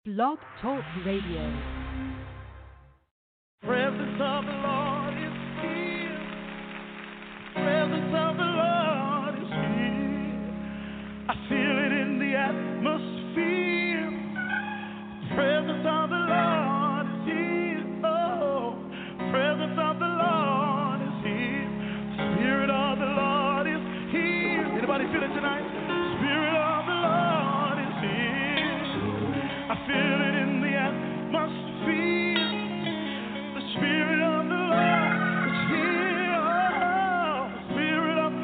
Blog Talk Radio. Presence of the Lord is here. Presence of the Lord is here. I feel it in the atmosphere. Presence of the Lord is here. Oh, presence of the Lord is here. Spirit of the Lord is here. Anybody feel it tonight? Spirit of the Lord is here. I feel it in the atmosphere. The Spirit of the Lord is here. Oh, the Spirit of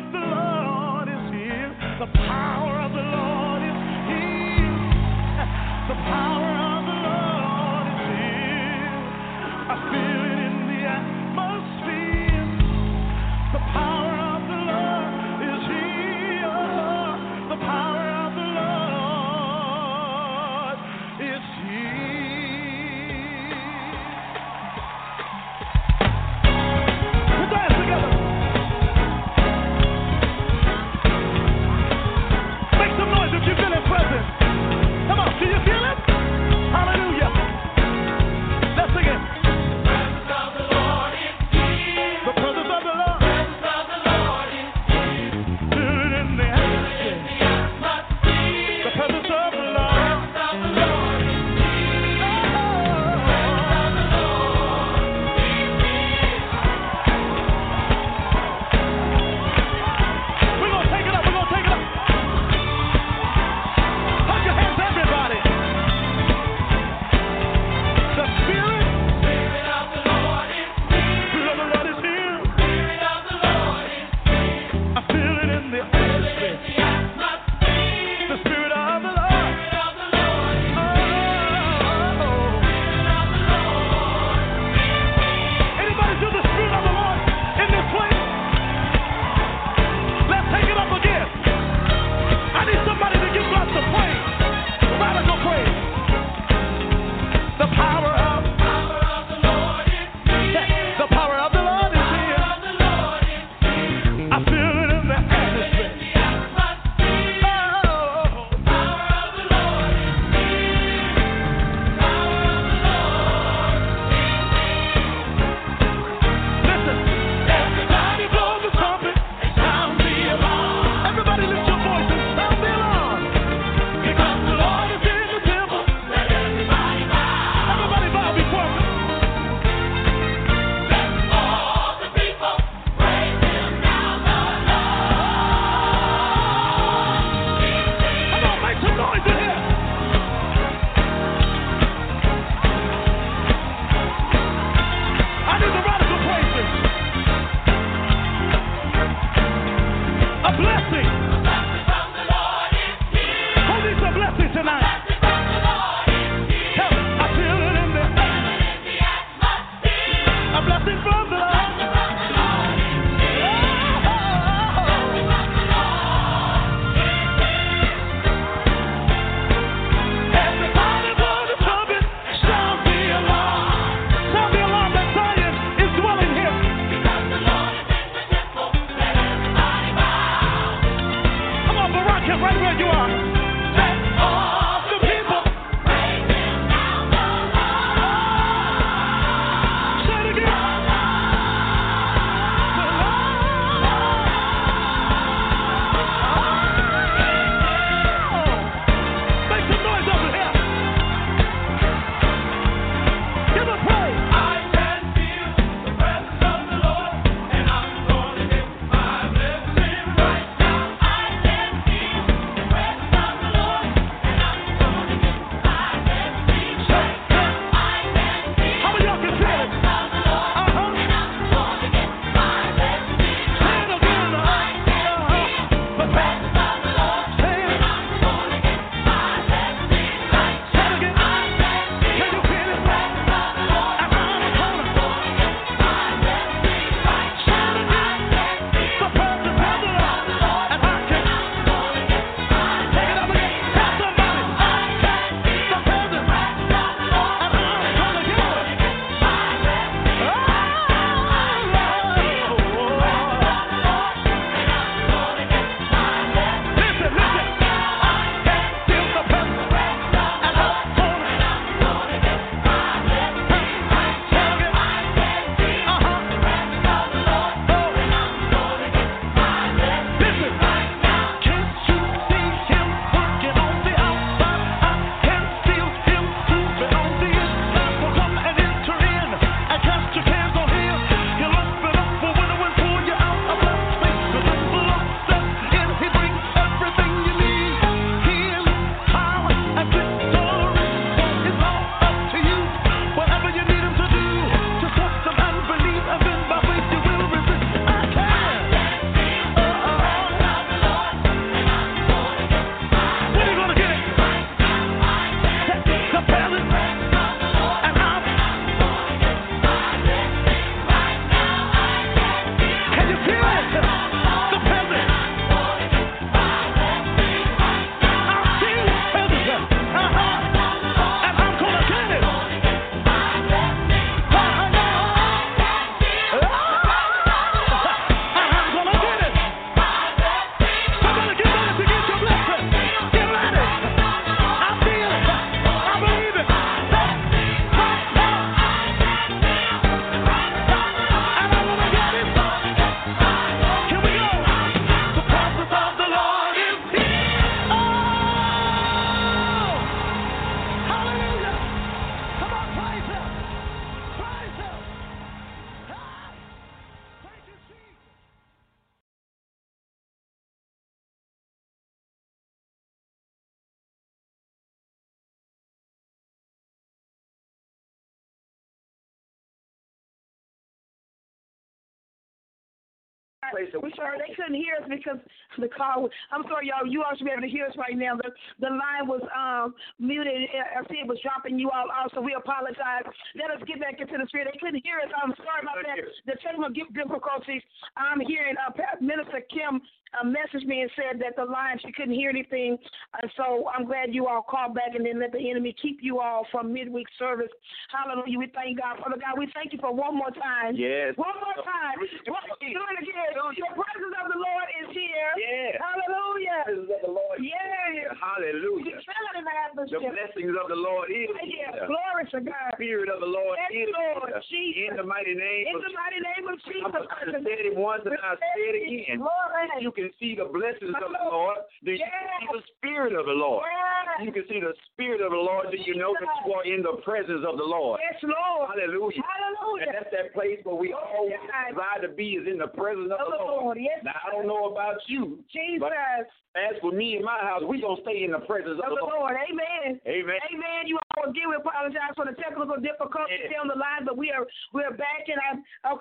place that we sure they couldn't hear us because the call. I'm sorry, y'all. You all should be able to hear us right now. The line was muted. I see it was dropping you all out, so we apologize. Let us get back into the spirit. They couldn't hear us. I'm sorry about that. The technical difficulties. I'm hearing Minister Kim messaged me and said that the line, she couldn't hear anything. So I'm glad you all called back and then let the enemy keep you all from midweek service. Hallelujah. We thank God. Father God, we thank you for one more time. Yes. One more time. Do it again. The presence of the Lord is here. Yeah. Hallelujah. The presence of the Lord. Yeah. Hallelujah. We feel it in the atmosphere. The blessings of the Lord is here. Glory to God. The Spirit of the Lord Yes, is Lord here. Jesus. In the mighty name In of the mighty name of Jesus. I said it once and I'll say it again. Glory. You can see the blessings of the Lord. Then you can see the Spirit of the Lord. You can see the Spirit of the Lord. Then you know that you are in the presence of the Lord. Yes, Lord. Hallelujah. Hallelujah. And that's that place where we always desire to be, is in the presence of the Lord. Yes. Now, I don't know about you, Jesus. but as for me and my house, we're going to stay in the presence of the Lord. Amen. Amen. Amen. You all again, we apologize for the technical difficulties on the line, but we're back. And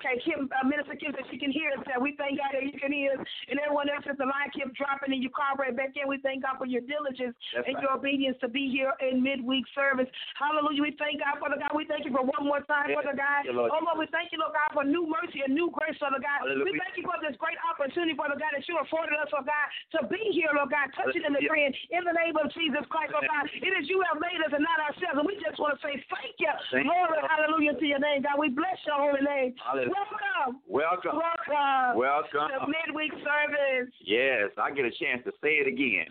Minister Kim said she can hear us. We thank God that you can hear us. And everyone else, if the line kept dropping and you call right back in, we thank God for your diligence and your obedience to be here in midweek service. Hallelujah. We thank God, Father God. We thank you for one more time, Father God. Oh, Lord, we thank you, Lord God, for new mercy and new grace, Father God. Hallelujah. We thank you for this great opportunity, Father God, that you afforded us, Lord God, to be here, Lord God, touching and agreeing in the name of Jesus Christ, Lord God. It is you have made us and not ourselves, and we just want to say thank you. Glory, hallelujah to your name, God. We bless your holy name. Hallelujah. Welcome. Welcome to midweek service. Yes, I get a chance to say it again.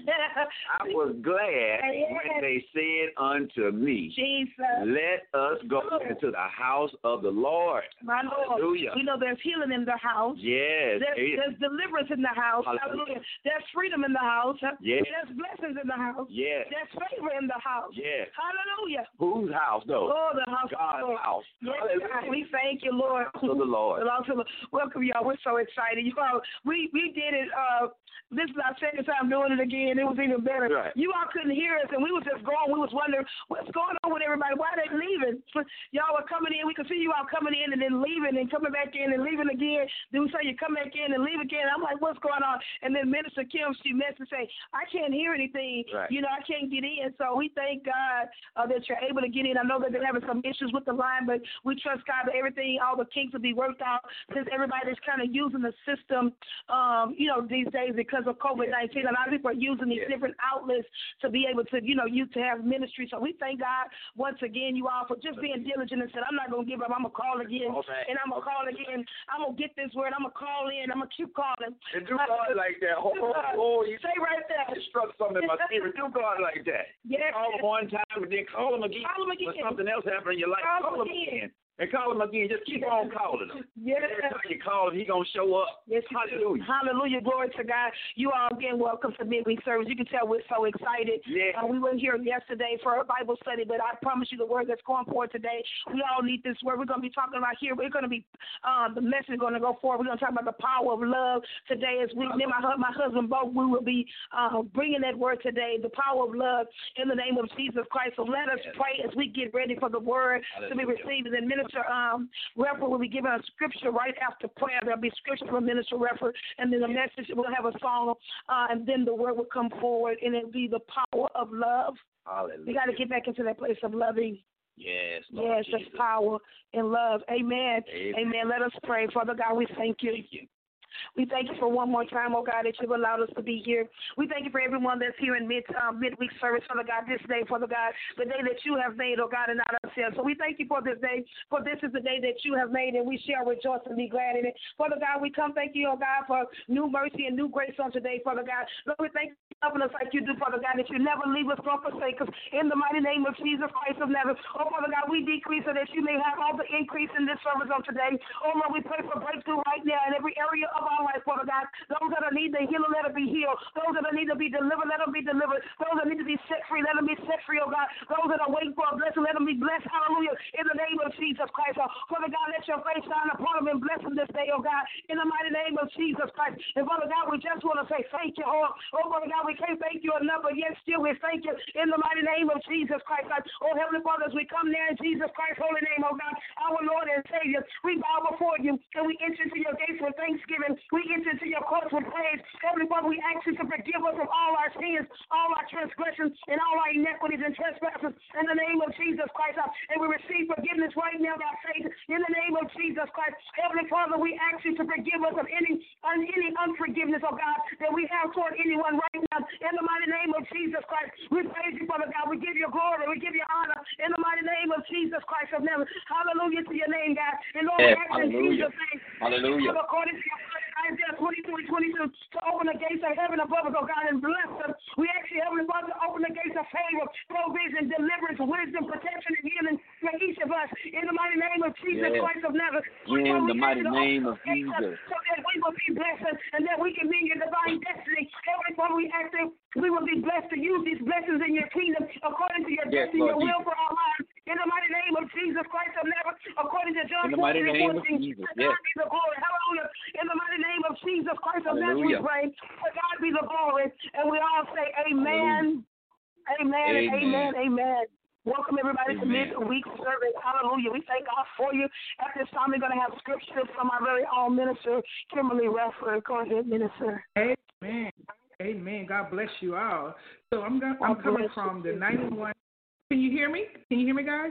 I was glad when they said unto me, Jesus, let us go into the house of the Lord. My Lord. Hallelujah. We know there's healing in the house. Yes. There's deliverance in the house. Hallelujah. There's freedom in the house. Yes. There's blessings in the house. Yes. There's favor in the house. Yes. Hallelujah. Whose house, though? Oh, the house God's of the Lord. house. Yes, Hallelujah. God, we thank you, Lord. To the Lord. Welcome, y'all. We're so excited. You all, we did it. This is our second time doing it again. It was even better. Right. You all couldn't hear us, and we was just going. We was wondering what's going on with everybody. Why are they leaving? Y'all were coming in. We could see you all coming in and then leaving and coming back in and leaving again. Then we saw you come back in and leave again. I'm like, what's going on? And then Minister Kim, she messaged say, I can't hear anything. Right. You know, I can't get in. So we thank God that you're able to get in. I know that they're having some issues with the line, but we trust God that everything, all the kinks will be worked out since everybody's kind of using the system, these days because of COVID-19. A lot of people are using these different outlets to be able to, to have ministry. So we thank God once again, you all, for just being diligent and said, I'm not going to give up. I'm going to call again. And I'm going to call again. I'm going to get this word. I'm going to call in. I'm going to keep calling. And do God like that. You say right there. It struck something in my spirit. Do God like that. Yes. Call him one time and then call him again. When something else happened in your life, call him again. And call him again. Just keep on calling him. Yes. Every time you call him, he's going to show up. Yes, hallelujah. Hallelujah. Glory to God. You all again, welcome to midweek service. You can tell we're so excited. Yeah. We weren't here yesterday for a Bible study, but I promise you the word that's going forward today, we all need this word. We're going to be talking about here. We're going to be, the message is going to go forward. We're going to talk about the power of love today. As me and my husband both, we will be bringing that word today, the power of love in the name of Jesus Christ. So let us pray as we get ready for the word to be received. And then Minister Refer will be giving a scripture right after prayer. There'll be scripture from Minister Refer, and then the message, we'll have a song, and then the word will come forward, and it'll be the power of love. Hallelujah. We got to get back into that place of loving. Yes, Lord yes, there's power in love. Amen. Amen. Let us pray. Father God, we thank you. Thank you. We thank you for one more time, oh God, that you've allowed us to be here. We thank you for everyone that's here in midweek service, Father God, this day, Father God, the day that you have made, oh God, and not ourselves. So we thank you for this day, for this is the day that you have made, and we shall rejoice and be glad in it. Father God, we come thank you, oh God, for new mercy and new grace on today, Father God. Lord, we thank you for loving us like you do, Father God, that you never leave us nor forsake us. In the mighty name of Jesus Christ of Nazareth. Oh, Father God, we decrease so that you may have all the increase in this service on today. Oh, Lord, we pray for breakthrough right now in every area of our life, Father God. Those that need the healing, let them be healed. Those that need to be delivered, let them be delivered. Those that need to be set free, let them be set free, oh God. Those that are waiting for a blessing, let them be blessed. Hallelujah. In the name of Jesus Christ. Oh, Father God, let your face shine upon them and bless them this day, oh God. In the mighty name of Jesus Christ. And Father God, we just want to say thank you, oh Father God, we can't thank you enough, but yet still we thank you in the mighty name of Jesus Christ. Oh, Heavenly Father, as we come there in Jesus Christ's holy name, oh God, our Lord and Savior, we bow before you and we enter into your gates with thanksgiving thanksgiving. We enter into your courts with praise. Heavenly Father, we ask you to forgive us of all our sins, all our transgressions, and all our iniquities and trespasses in the name of Jesus Christ. And we receive forgiveness right now by faith in the name of Jesus Christ. Heavenly Father, we ask you to forgive us of any unforgiveness, oh God, that we have toward anyone right now. In the mighty name of Jesus Christ, we praise you, Father God. We give you glory. We give you honor in the mighty name of Jesus Christ of Nazareth. Hallelujah to your name, God. And Lord, we ask in Jesus' name, hallelujah, according to your word, Isaiah 23:22, to open the gates of heaven above us, oh God, and bless us. We ask you, Heavenly Father, to open the gates of favor, provision, deliverance, wisdom, protection, and healing for each of us. In the mighty name of Jesus Christ of Nazareth. In the mighty name of Jesus. So that we will be blessed and that we can be in your divine destiny. Heavenly Father, we ask that we will be blessed to use these blessings in your kingdom according to your destiny, your will for our lives. In the mighty name of Jesus Christ of Nazareth, according to John 14:14. In the mighty name of Jesus, God be the glory. Hallelujah. In the mighty name of Jesus Christ of Nazareth, we pray. For God be the glory. And we all say amen. Amen. And amen. Amen. Welcome, everybody, to midweek service. Hallelujah. We thank God for you. At this time, we're going to have scripture from our very own minister, Kimberly Redford. Go ahead, minister. Amen. Amen. God bless you all. So I'm coming from the 91. Can you hear me? Can you hear me, guys?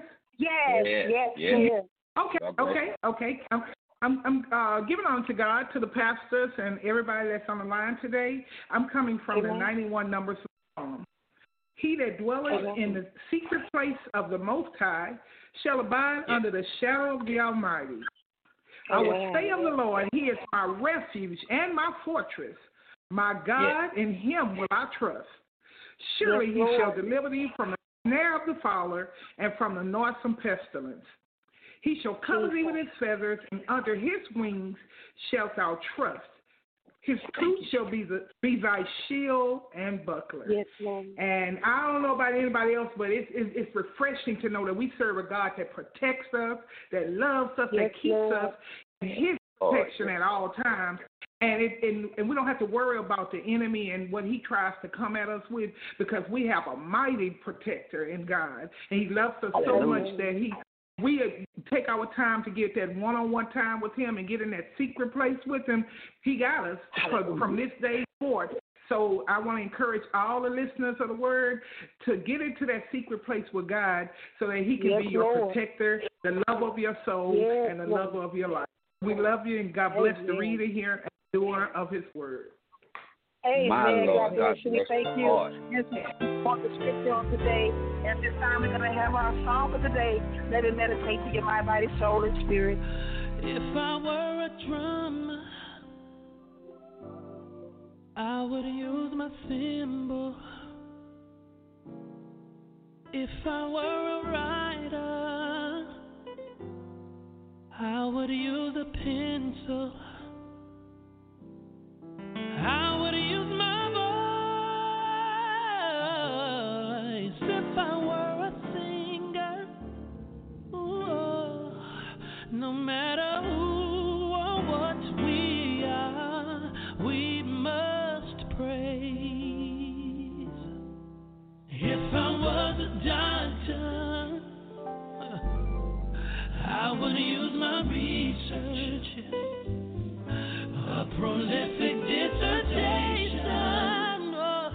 Yes. Okay. I'm giving honor to God, to the pastors, and everybody that's on the line today. I'm coming from the 91 numbers Psalm. He that dwelleth in the secret place of the Most High shall abide under the shadow of the Almighty. I will say of the Lord, He is my refuge and my fortress. My God, in Him will I trust. Surely He shall deliver thee from the snare of the fowler and from the noisome pestilence. He shall cover thee with His feathers, and under His wings shalt thou trust. His truth shall be thy shield and buckler. Yes, Lord. And I don't know about anybody else, but it's refreshing to know that we serve a God that protects us, that loves us, that keeps us in His protection at all times. And we don't have to worry about the enemy and what he tries to come at us with, because we have a mighty protector in God. And He loves us so much that we take our time to get that one-on-one time with Him and get in that secret place with Him. He got us from this day forth. So I want to encourage all the listeners of the Word to get into that secret place with God so that He can be your protector, the lover of your soul, and the lover of your life. We love you, and God bless the reader here and doer of His Word. Amen. God bless you. We thank you for the scripture on today. At this time, we're going to have our song for today. Let it meditate to your mind, body, soul, and spirit. If I were a drum, I would use my cymbal. If I were a writer, I would use a pencil. I would use my voice. If I were a singer, no matter who or what we are, we must praise. If I was a doctor, I would use my research, a prolific dissertation.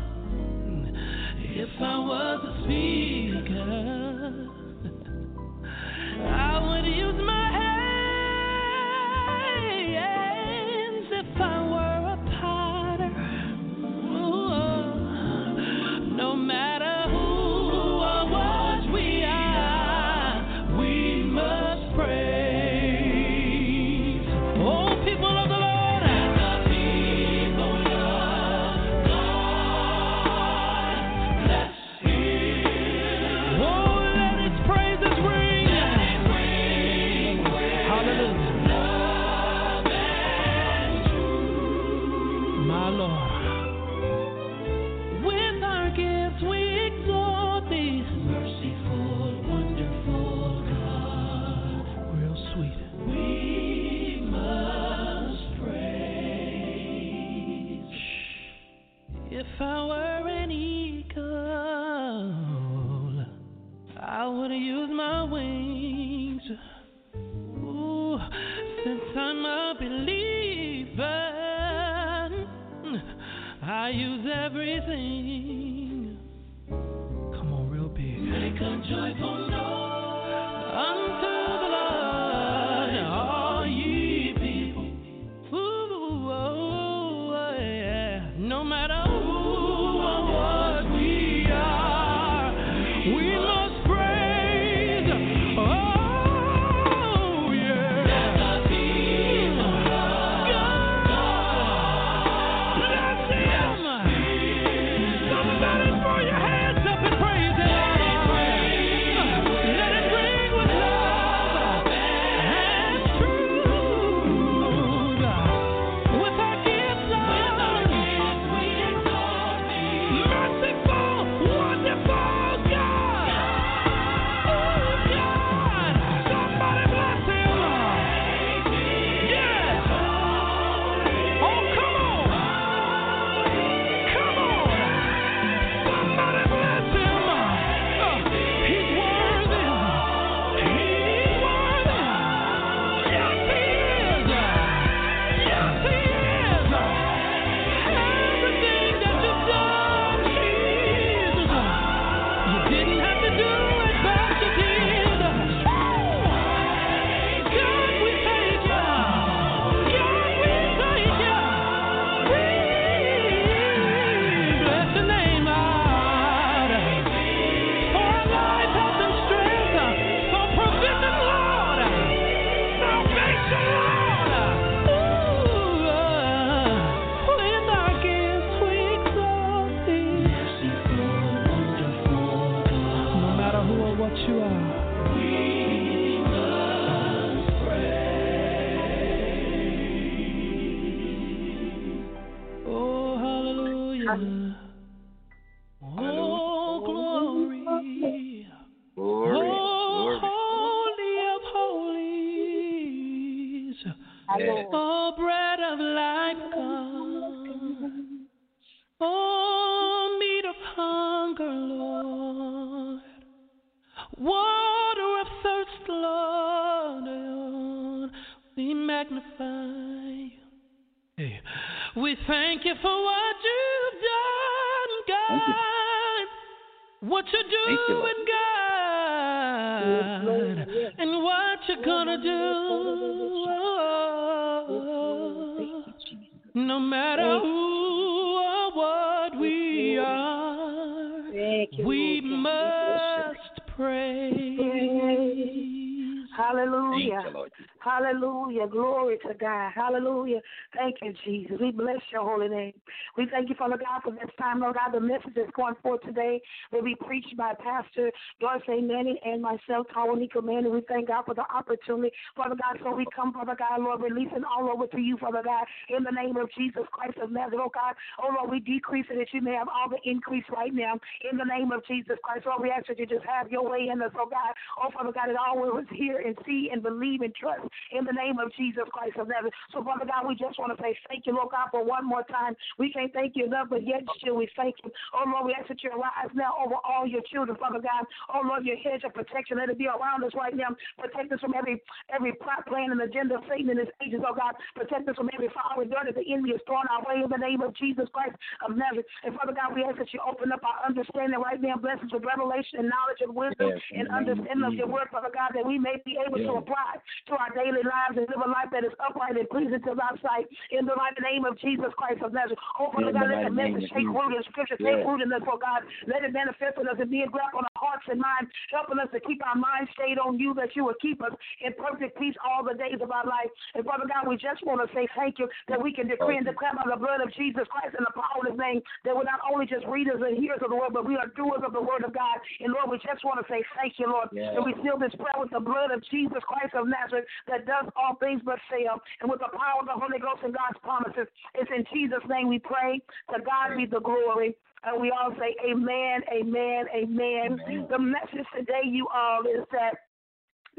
If I was a speaker, I would use my hands. If I were a potter, no matter who or what we are, we must praise. Oh, people of the Lord. If I were an eagle, I would use my wings. Ooh, since I'm a believer, use everything. Come on, real big. Make a joyful noise unto the Lord, all ye people. Ooh, oh, yeah. No matter who or what we are, we must praise. Oh, yeah. Let the people of God bless Him. Somebody throw your hands up and praise Him. Let it ring with love and truth. With our gifts, we exalt Thee. Merciful, wonderful God. Oh, God. Somebody bless Him. Yes. Oh, come on. Come on. Somebody bless Him. He's worthy. He's worthy. Yes, He is. Yes, He is. Everything that you've done, Jesus. You didn't have to do it, but you did. God, we thank you. God, we thank you. We bless your name, Lord. For our life, health, and strength. For provision, Lord. Salvation, Lord. With our gifts, we exalt Thee. No matter who or what you are. Oh, hallelujah. Oh, glory. Glory. Oh, Glory. holy of holies. Yes. Oh, bread of life, God. Oh, meat of hunger, Lord. Water of thirst, Lord. We magnify you. Hey. We thank you for what you've done, Thank you. God. What you're Thank you, Lord. doing, God. And what you're gonna do. No matter who or what we are, we must praise. Hallelujah. Thank you, Lord. Hallelujah. Glory to God. Hallelujah. Thank you, Jesus. We bless your holy name. We thank you, Father God, for this time, Lord God. The message that's going forth today will be preached by Pastor Doris A. Manning and myself, Tawanika Manning. We thank God for the opportunity, Father God. So we come, Father God, Lord, releasing all over to you, Father God, in the name of Jesus Christ of Nazareth, oh God. Oh, Lord, we decrease it that you may have all the increase right now in the name of Jesus Christ. Lord, we ask that you just have your way in us, oh God. Oh, Father God, it all will hear and see and believe and trust in the name of Jesus Christ of Nazareth. So, Father God, we just want to say thank you, Lord God, for one more time. We can't thank you enough, but yet still we thank you. Oh, Lord, we ask that you arise now over all your children, Father God. Oh, Lord, your hedge of protection, let it be around us right now. Protect us from every plot, plan, and agenda of Satan and his agents, oh God. Protect us from every fiery dart that the enemy is throwing our way in the name of Jesus Christ of Nazareth. And, Father God, we ask that you open up our understanding right now. Bless us with revelation and knowledge and wisdom and understanding of your word, Father God, that we may be able to apply to our daily lives and live a life that is upright and pleasing to thy sight in the mighty name of Jesus Christ of Nazareth. Oh, Father God, let the message take root in Scripture, take root in us, oh God. Let it manifest in us and be engraft on our hearts and minds, helping us to keep our minds stayed on you, that you will keep us in perfect peace all the days of our life. And Father God, we just want to say thank you that we can decree and declare by the blood of Jesus Christ and the power of his name that we're not only just readers and hearers of the word, but we are doers of the word of God. And Lord, we just want to say thank you, Lord. And we seal this prayer with the blood of Jesus Christ of Nazareth that does all things but fail. And with the power of the Holy Ghost and God's promises, it's in Jesus' name we pray. To God be the glory. And we all say amen, amen, amen. The message today, you all, is that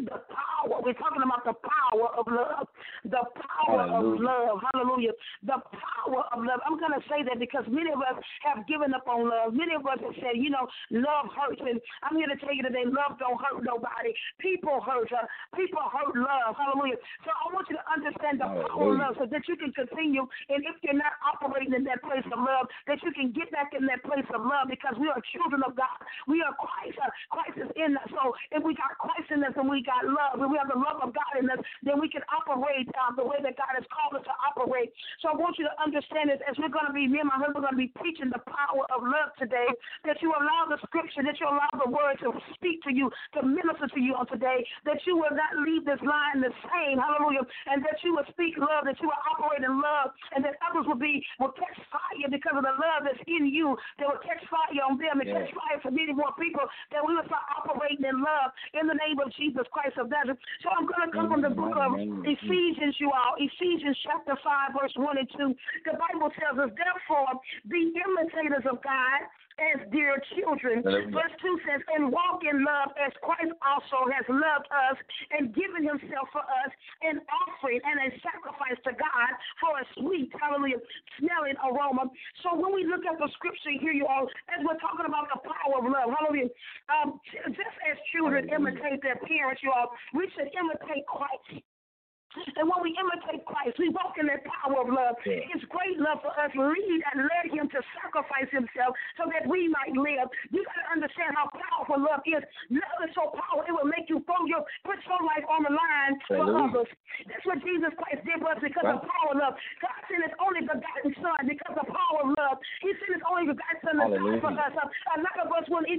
the power. We're talking about the power of love. The power of love. Hallelujah. The power of love. I'm going to say that because many of us have given up on love. Many of us have said, love hurts. And I'm here to tell you today, love don't hurt nobody. People hurt. People hurt love. Hallelujah. So I want you to understand the power of love so that you can continue. And if you're not operating in that place of love, that you can get back in that place of love because we are children of God. We are Christ. Christ is in us. So if we got Christ in us and we got love, and we have the love of God in us, then we can operate the way that God has called us to operate. So I want you to understand this as we're going to be, me and my husband are going to be teaching the power of love today, that you allow the scripture, that you allow the word to speak to you, to minister to you on today, that you will not leave this line the same, hallelujah, and that you will speak love, that you will operate in love, and that others will catch fire because of the love that's in you. They will catch fire on them and catch fire for many more people, that we will start operating in love in the name of Jesus Christ of Nazareth. So I'm going to come from the book of Ephesians, you all. Ephesians chapter 5, verse 1 and 2. The Bible tells us, therefore, be imitators of God as dear children. Verse 2 says, and walk in love as Christ also has loved us and given himself for us, an offering and a sacrifice to God for a sweet, hallelujah, smelling aroma. So when we look at the scripture here, you all, as we're talking about the power of love, hallelujah, just as children imitate their parents, you all, we should imitate Christ. And when we imitate Christ, we walk in that power of love. His great love for us led him to sacrifice himself so that we might live. You got to understand how powerful love is. Love is so powerful, it will make you put your life on the line for others. That's what Jesus Christ did for us because of power of love. God sent his only begotten Son because of power of love. He sent his only begotten Son to die for us. A lot of us will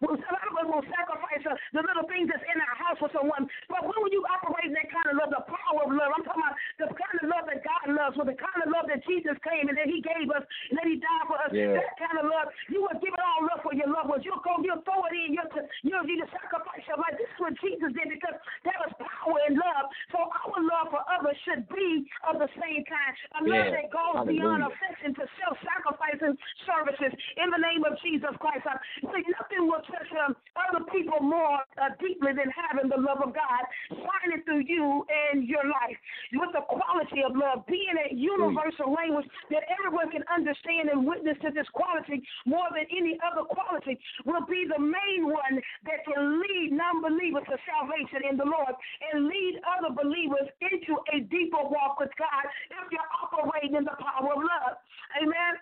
sacrifice the little things that's in our house for someone. But when you operate in that kind of love, the power of love, I'm talking about the kind of love that God loves, or the kind of love that Jesus came and that he gave us and that he died for us. That kind of love, you will give it all up for your loved ones. You'll throw it in, you'll sacrifice your life. This is what Jesus did because there was power in love. So our love for others should be of the same kind. A love that goes beyond affection to self-sacrificing services in the name of Jesus Christ. See, nothing will touch other people more deeply than having the love of God shining through you and your life. With the quality of love being a universal language that everyone can understand and witness to, this quality more than any other quality will be the main one that can lead non-believers to salvation in the Lord and lead other believers into a deeper walk with God if you're operating in the power of love. Amen.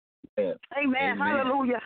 Amen. Hallelujah.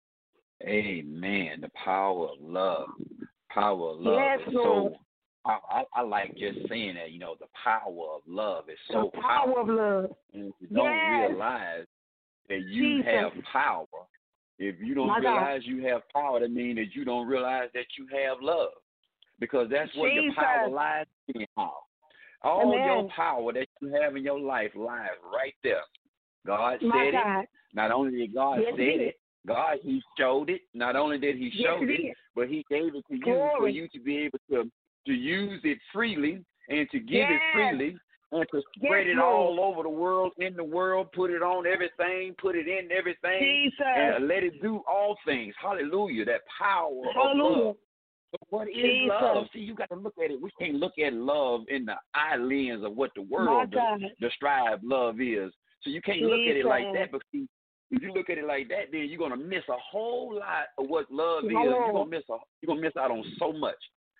Amen. The power of love. Power of love. Yes, Lord. I like just saying that, the power of love is so the power powerful. of love. And if you don't realize that you have power, if you don't realize you have power, that means that you don't realize that you have love. Because that's where your power lies in. All your power that you have in your life lies right there. God said it. Not only did God say it, God, he showed it. Not only did he show it, but he gave it to you for you to be able to use it freely and to give it freely and to spread it all over the world, in the world, put it on everything, put it in everything, and let it do all things. Hallelujah, that power of love. So what is love? See, you got to look at it. We can't look at love in the eye lens of what the world describes love is. So you can't look at it like that, because if you look at it like that, then you're gonna miss a whole lot of what love is. You're gonna miss out on so much.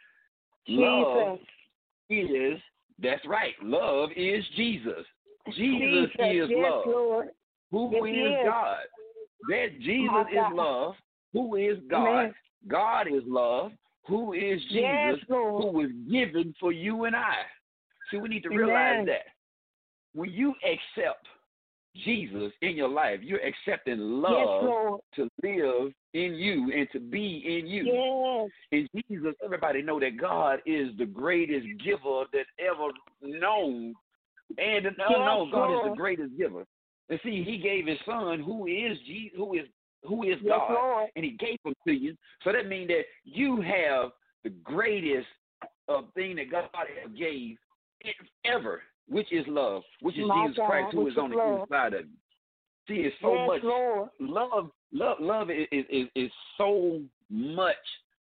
Love is, that's right, love is Jesus. Jesus is love. Lord. Who is God? That Jesus is love. Who is God? God is love. Who is Jesus? Who was given for you and I. See, we need to realize that. When you accept Jesus in your life, you're accepting love to live in you and to be in you. And Jesus, everybody know that God is the greatest giver that's ever known and unknown. God is the greatest giver. And see, he gave his son, who is Jesus, who is God, and he gave him to you. So that means that you have the greatest thing that God ever gave ever, which is love, which is Jesus Christ, who is on the inside of you. See, it's so much love. Love is so much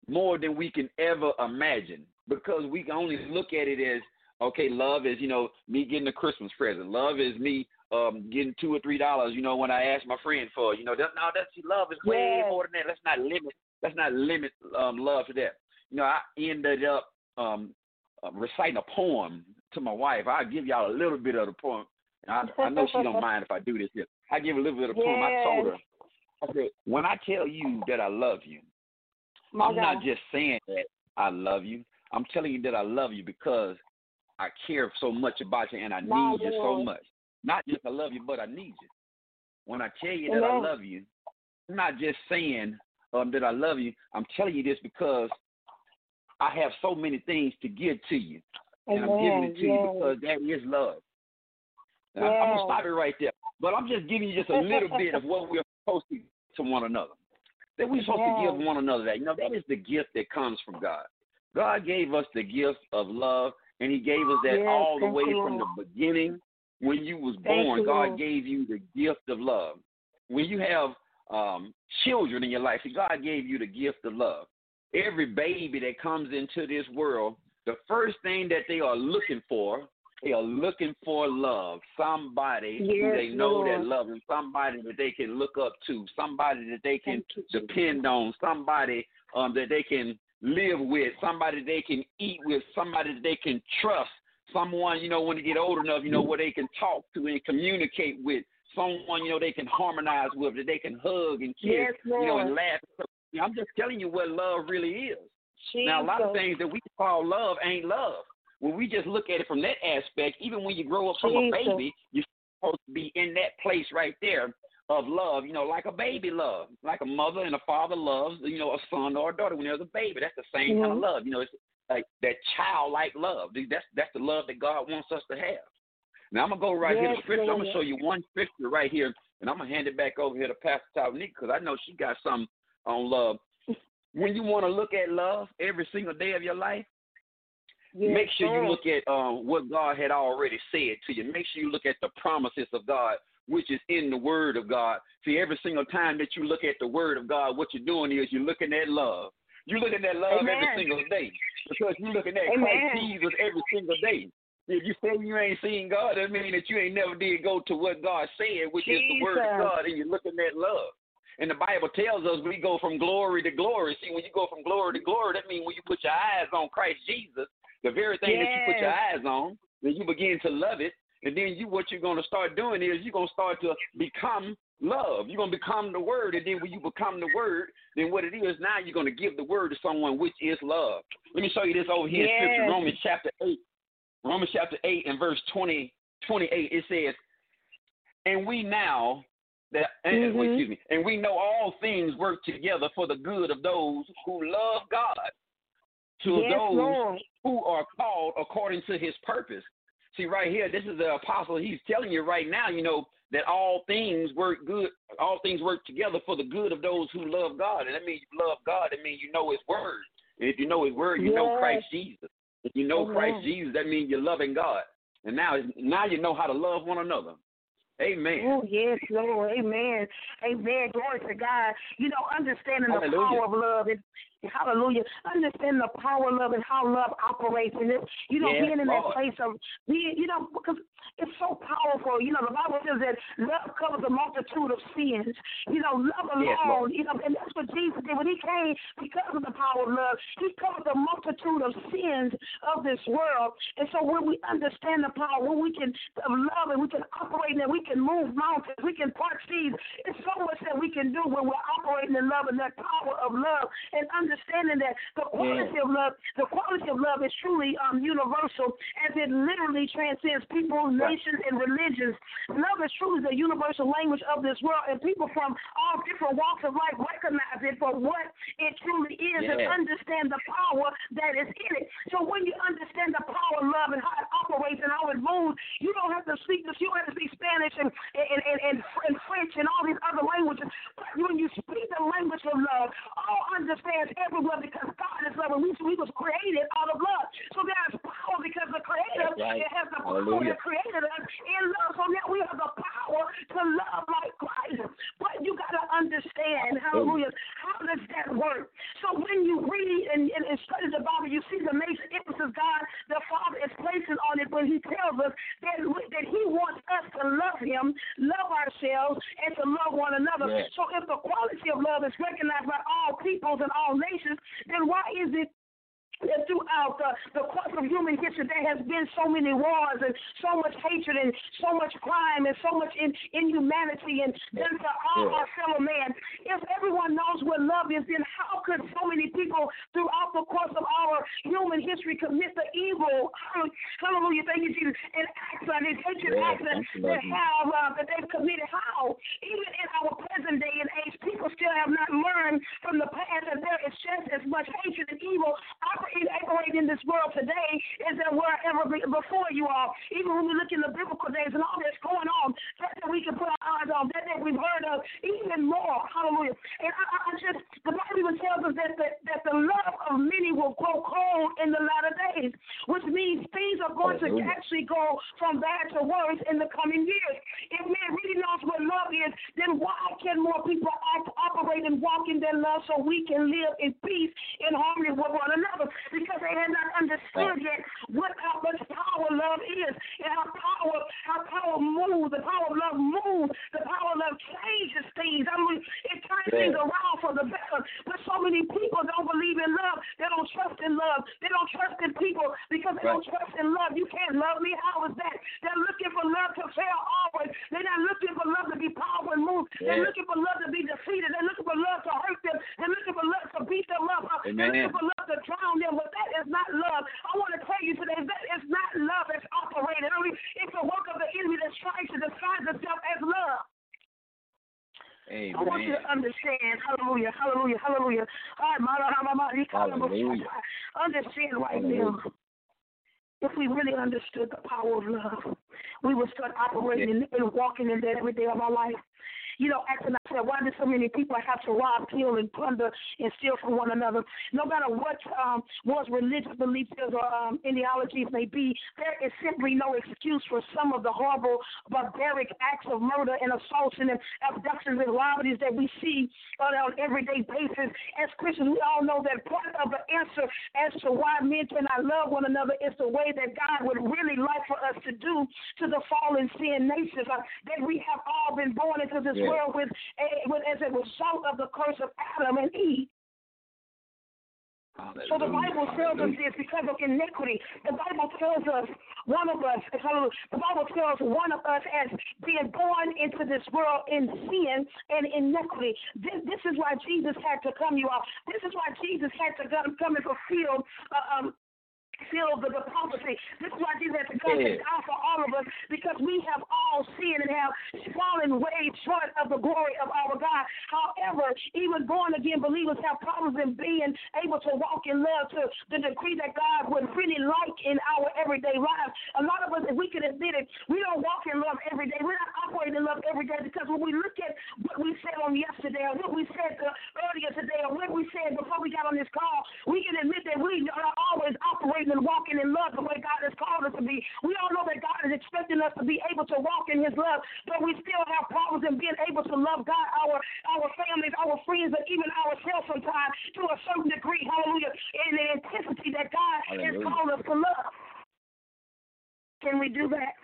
more than we can ever imagine, because we can only look at it as, okay, love is, me getting a Christmas present. Love is me getting $2 or $3, when I ask my friend for, love is way more than that. Let's not limit love to that. I ended up reciting a poem to my wife. I'll give y'all a little bit of the poem. I know she don't mind if I do this here. I give a little bit of the poem. I told her, I said, when I tell you that I love you, I'm not just saying that I love you. I'm telling you that I love you because I care so much about you and I need you so much. Not just I love you, but I need you. When I tell you that I love you, I'm not just saying that I love you. I'm telling you this because I have so many things to give to you. And I'm giving it to you because that is love. Now, I'm going to stop it right there. But I'm just giving you just a little bit of what we're supposed to give to one another. That we're supposed to give one another that. That is the gift that comes from God. God gave us the gift of love, and he gave us that all the way from the beginning. When you was born, God gave you the gift of love. When you have children in your life, God gave you the gift of love. Every baby that comes into this world, the first thing that they are looking for love. Somebody who they know that love them, somebody that they can look up to, somebody that they can depend on, somebody that they can live with, somebody they can eat with, somebody that they can trust, someone, when they get old enough, where they can talk to and communicate with, someone, they can harmonize with, that they can hug and kiss, and laugh. I'm just telling you what love really is. Now, a lot of things that we call love ain't love. When we just look at it from that aspect, even when you grow up from a baby, you're supposed to be in that place right there of love, like a baby love, like a mother and a father loves, a son or a daughter when there's a baby. That's the same kind of love. It's like that childlike love. That's the love that God wants us to have. Now, I'm going to go right here to scripture. I'm going to show you one scripture right here, and I'm going to hand it back over here to Pastor Tawnique because I know she got something on love. When you want to look at love every single day of your life, make sure you look at what God had already said to you. Make sure you look at the promises of God, which is in the Word of God. See, every single time that you look at the Word of God, what you're doing is you're looking at love. You're looking at love every single day because you're looking at Christ Jesus every single day. If you say you ain't seen God, that means that you ain't never did go to what God said, which is the Word of God, and you're looking at love. And the Bible tells us we go from glory to glory. See, when you go from glory to glory, that means when you put your eyes on Christ Jesus, the very thing that you put your eyes on, then you begin to love it. And then what you're going to start doing is you're going to start to become love. You're going to become the Word. And then when you become the Word, then what it is now, you're going to give the Word to someone, which is love. Let me show you this over here in Scripture, Romans chapter 8 and verse 28. It says, and we now that, and we know all things work together for the good of those who love God, to those who are called according to his purpose. See, right here, this is the apostle. He's telling you right now, that all things work together for the good of those who love God. And that means you love God. That means you know his word. And if you know his word, you know Christ Jesus. If you know Christ Jesus, that means you're loving God. And now you know how to love one another. Amen. Oh, yes, Lord. Amen. Amen. Glory to God. Understanding the power of love. Hallelujah. Understand the power of love and how love operates. And being in that place of being, because it's so powerful. The Bible says that love covers a multitude of sins. Love alone, and that's what Jesus did. When he came, because of the power of love, he covered a multitude of sins of this world. And so when we understand the power, when we can love and we can operate and we can move mountains, we can part seas, it's so much that we can do when we're operating in love and that power of love and understanding that the quality of love is truly universal, as it literally transcends people, nations, and religions. Love is truly the universal language of this world, and people from all different walks of life recognize it for what it truly is and understand the power that is in it. So when you understand the power of love and how it operates and how it moves, you don't have to speak this. You don't have to speak Spanish and French and all these other languages. But when you speak the language of love, all understands everywhere because God is love, and we was created out of love. So there's power because the Creator has the power that created us in love. So now we have the power to love like Christ. But you got to understand, hallelujah, how does that work? So when you read on it when he tells us that he wants us to love him, love ourselves, and to love one another. Yes. So if the quality of love is recognized by all peoples and all nations, then why is it that throughout the course of human history there has been so many wars and so much hatred and so much crime and so much inhumanity and done to all our fellow man? If everyone knows what love is, then how could so many people throughout the course of our human history commit the evil, hallelujah, thank you, Jesus, and acts and hatred acts that they've committed? How? Even in our present day and age, people still have not learned from the past that there is just as much hatred and evil operating in this world today as there were ever before you all. Even when we look in the biblical days and all that's going on, that we can put our eyes on, that we've heard of, even more. Hallelujah. And the Bible even tells us that the love of many will grow cold in the latter days, which means things are going to actually go from bad to worse in the coming years. If man really knows what love is, then why can more people operate and walk in their love so we can live in peace and harmony with one another? Because they have not understood yet how much power love is and how power moves, the power of love moves, the power of love changes things. I mean, it turns things around for the better. But so many people don't believe in love. They don't trust in love. They don't trust in people because they don't trust in love. You can't love me. How is that? They're looking for love to fail always. They're not looking for love to be powerful and move. They're looking for love to be defeated. They're looking for love to hurt them. They're looking for love to beat them up. They're looking for love to drown them. But that is not love. I want to tell you today, that is not love that's operated. I mean, it's a work of the enemy that's trying to disguise itself as love. Amen. I want you to understand, hallelujah, hallelujah, hallelujah. Hallelujah. Understand right now, if we really understood the power of love, we would start operating and walking in that every day of our life. You know, asking ourselves, why do so many people have to rob, kill, and plunder and steal from one another? No matter what one's religious beliefs or ideologies may be, there is simply no excuse for some of the horrible, barbaric acts of murder and assaults and abductions and robberies that we see on an everyday basis. As Christians, we all know that part of the answer as to why men cannot love one another is the way that God would really like for us to do to the fallen sin nations, that we have all been born into this world with as a result of the curse of Adam and Eve. Hallelujah. So the Bible tells us this because of iniquity. The Bible tells us the Bible tells one of us as being born into this world in sin and iniquity. This is why Jesus had to come, you all. This is why Jesus had to come and fulfill the prophecy. This is why Jesus had to come and die for all of us, because we have all sinned and have fallen way short of the glory of our God. However, even born-again believers have problems in being able to walk in love to the degree that God would really like in our everyday lives. A lot of us, if we can admit it, we don't walk in love every day. We're not operating in love every day, because when we look at what we said on yesterday or what we said earlier today or what we said before we got on this call, we can admit that we are always operating and walking in love the way God has called us to be. We all know that God is expecting us to be able to walk in his love, but we still have problems in being able to love God, our families, our friends, and even ourselves sometimes to a certain degree, hallelujah, in the intensity that God has called us to love. Can we do that?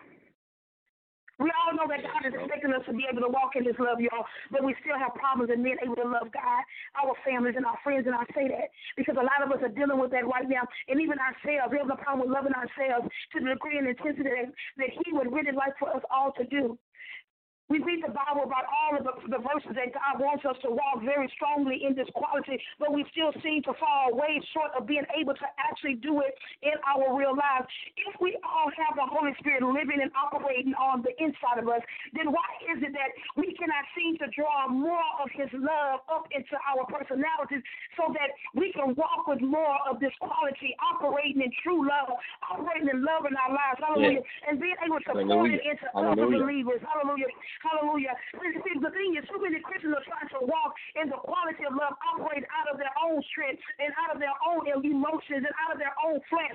We all know that God is expecting us to be able to walk in his love, y'all, but we still have problems in being able to love God, our families, and our friends, and I say that because a lot of us are dealing with that right now, and even ourselves. We have a problem with loving ourselves to the degree and intensity that he would really like for us all to do. We read the Bible about all of the verses that God wants us to walk very strongly in this quality, but we still seem to fall way short of being able to actually do it in our real lives. If we all have the Holy Spirit living and operating on the inside of us, then why is it that we cannot seem to draw more of his love up into our personalities so that we can walk with more of this quality, operating in true love, operating in love in our lives, hallelujah, and being able to pour it into other believers, hallelujah. Hallelujah. See, the thing is, so many Christians are trying to walk in the quality of love, operate out of their own strength and out of their own emotions and out of their own flesh.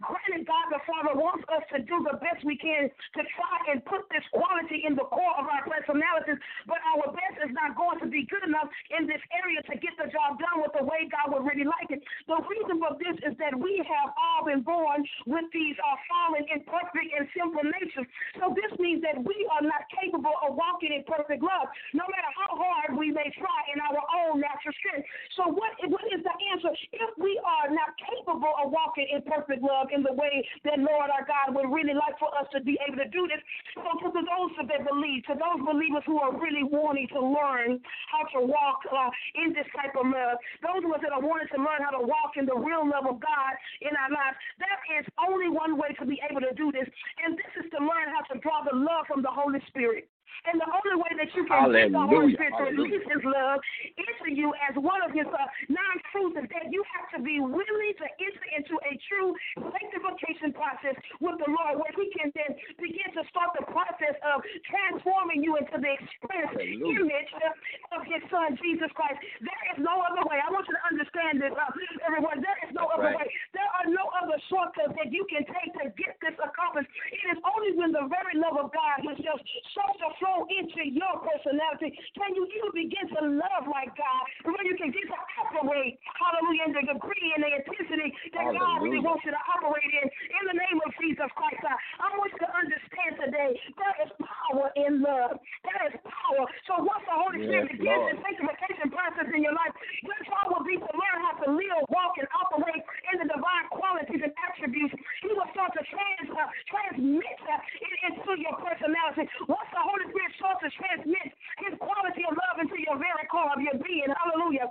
Granted, God the Father wants us to do the best we can to try and put this quality in the core of our personalities, but our best is not going to be good enough in this area to get the job done with the way God would really like it. The reason for this is that we have all been born with these fallen, imperfect, and sinful natures. So this means that we are not capable of walking in perfect love, no matter how hard we may try in our own natural strength. So what is the answer? If we are not capable of walking in perfect love in the way that Lord our God would really like for us to be able to do this, so to those that believe, to those believers who are really wanting to learn how to walk in this type of love, those of us that are wanting to learn how to walk in the real love of God in our lives, there is only one way to be able to do this, and this is to learn how to draw the love from the Holy Spirit. And the only way that you can get the Holy Spirit to release His love into you as one of His non-truths is that you have to be willing to enter into a true sanctification process with the Lord, where He can then begin to start the process of transforming you into the express image of His Son, Jesus Christ. There is no other way. I want you to understand this, everyone. There is no other way. There are no other shortcuts that you can take to get this accomplished. It is only when the very love of God Himself starts to flow into your personality can you even begin to love like God, where you can get to operate, hallelujah, in the degree and the intensity that God really wants you to operate in the name of Jesus Christ. I want you to understand today there is power in love. There is power. So once the Holy Spirit begins the sanctification process in your life, your job will be to learn how to live, walk, and operate in the divine qualities and attributes. He will start to transmit it into your personality. Once the Holy Spirit starts to transmit His quality of love into your very core of your being, hallelujah,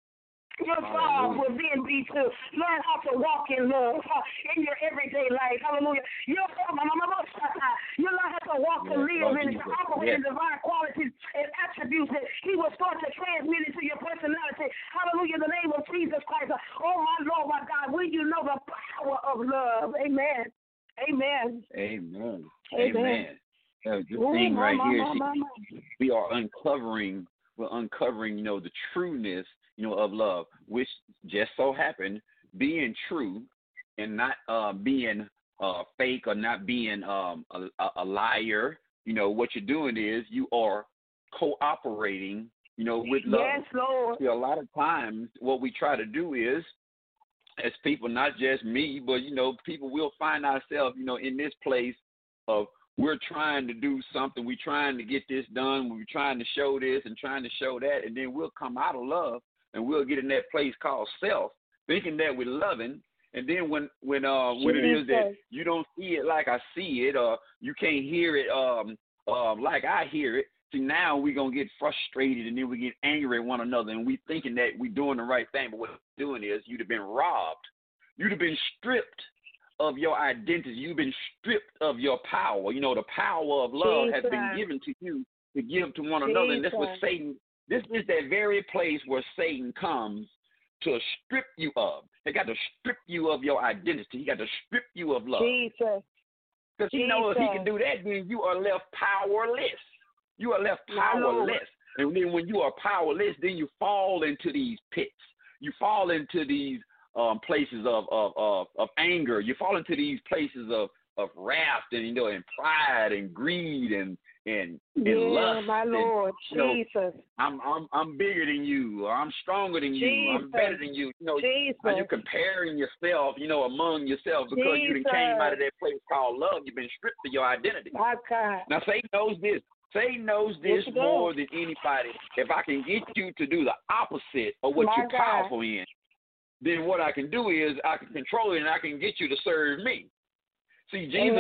your job will then be to learn how to walk in love in your everyday life. Hallelujah. You learn how to walk, to live, and to operate in divine qualities and attributes that He will start to transmit into your personality. Hallelujah. In the name of Jesus Christ. Oh, my Lord, my God, will you know the power of love? Amen. Amen. Amen. Amen. This thing right here, we are uncovering, the trueness, of love, which just so happened being true and not being fake or not being a liar. What you're doing is you are cooperating, with love. Yes, Lord. See, a lot of times what we try to do is, as people, not just me, but, people will find ourselves, in this place of we're trying to do something. We're trying to get this done. We're trying to show this and trying to show that. And then we'll come out of love and we'll get in that place called self, thinking that we're loving. And then when it is that you don't see it like I see it, or you can't hear it like I hear it, see, now we're going to get frustrated and then we get angry at one another and we thinking that we're doing the right thing. But what you're doing is you'd have been robbed. You'd have been stripped of your identity. You've been stripped of your power. The power of love has been given to you to give to one another. And that's what Satan, this is that very place where Satan comes to strip you of. He got to strip you of your identity. He got to strip you of love. Because he knows if he can do that, then you are left powerless. You are left powerless. And then when you are powerless, then you fall into these pits. You fall into these places of anger. You fall into these places of wrath and and pride and greed and lust. My Lord, Jesus. I'm bigger than you, or I'm stronger than you, I'm better than you. You're comparing yourself, among yourself because you done came out of that place called love. You've been stripped of your identity. My God. Now Satan knows this. Satan knows this more than anybody. If I can get you to do the opposite of what you're powerful in, then what I can do is I can control it and I can get you to serve me. See, Jesus